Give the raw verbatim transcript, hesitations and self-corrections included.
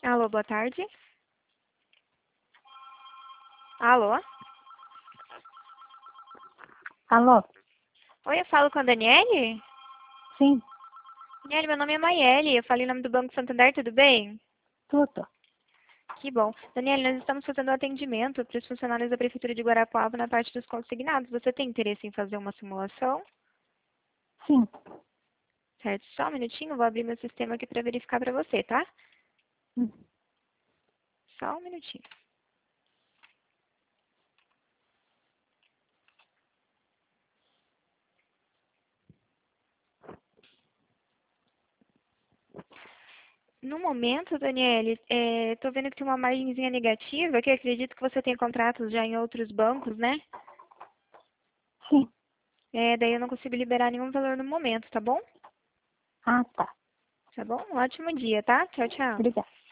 Alô, boa tarde. Alô? Alô? Oi, eu falo com a Daniele? Sim, Daniele, meu nome é Maiele, eu falei em nome do Banco Santander, tudo bem? tudo. Que bom. Daniele, nós estamos fazendo um atendimento para os funcionários da Prefeitura de Guarapuava na parte dos consignados. Você tem interesse em fazer uma simulação? Sim. Certo, só um minutinho, vou abrir meu sistema aqui para verificar para você, tá? Hum. Só um minutinho. No momento, Daniele, estou vendo que tem uma margenzinha negativa, que eu acredito que você tem contratos já em outros bancos, né? Sim. É, daí eu não consigo liberar nenhum valor no momento, tá bom? Ah, tá. Tá bom? Um ótimo dia, tá? Tchau, tchau. Obrigada.